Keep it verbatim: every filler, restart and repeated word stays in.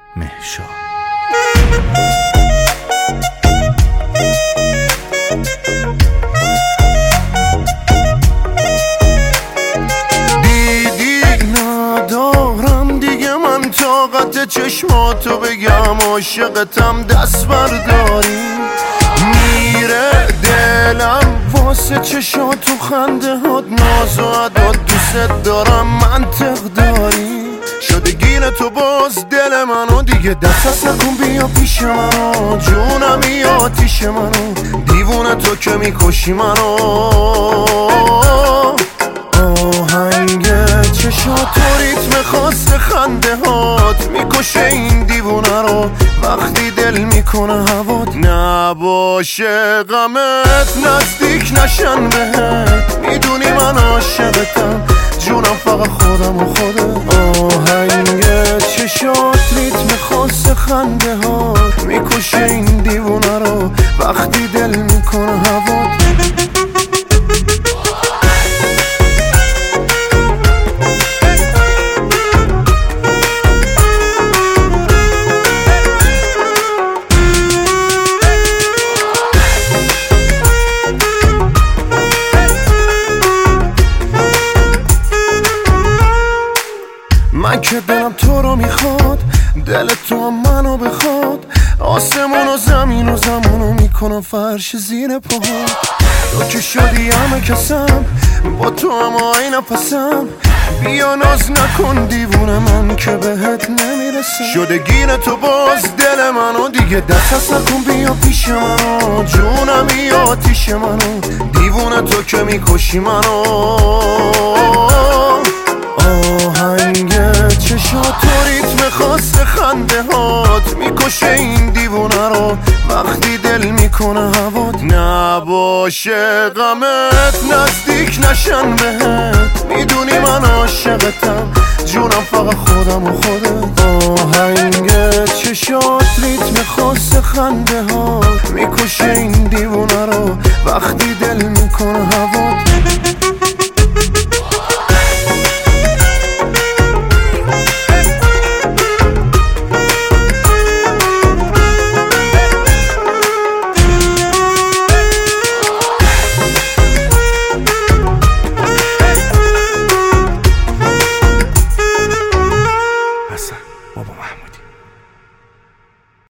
مهشا. طاقت چشماتو بگم عاشقتم دست برداری، میره دلم واسه چشاتو خنده هات ناز و عداد، دوست دارم منطق داری، شده گیر تو باز دل منو، دیگه دست از نکن بیا پیش منو، جونم یا آتیش منو، دیوونه تو که میکشی منو، آهنگ چشات و ریتم خاص خنده هات میکشه این دیوونه رو، وقتی دل میکنه هوات نباشه غمت، نزدیک نشن بهت، میدونی من عاشقتم جونم فقط خودم و خودت، آهنگ چشات ریتم خاص خنده هات میکشه این دیوونه رو، وقتی دل میکنه هوات. من که دلم تو رو میخواد، دل تو هم منو بخواد، آسمون و زمین و زمانو میکنم فرش زیر پاهات، تو که شدی همه کسم با تو هم آی نفسم، بیا ناز نکن دیوونه من که بهت نمیرسم، شده گیر تو باز دل منو، دیگه دست از نکن بیا پیش منو، جونم یا آتیش منو، دیوونه تو که میکشی منو، آهنگ چشات و ریتم خاص خنده هات میکشه این دیوونه رو، وقتی دل میکنه هوات نباشه غمت، نزدیک نشن بهت، میدونی من عاشقتم جونم فقط خودم و خودت، آهنگ چشات ریتم خاص خنده هات میکشه این دیوونه رو، وقتی دل میکنه هوات.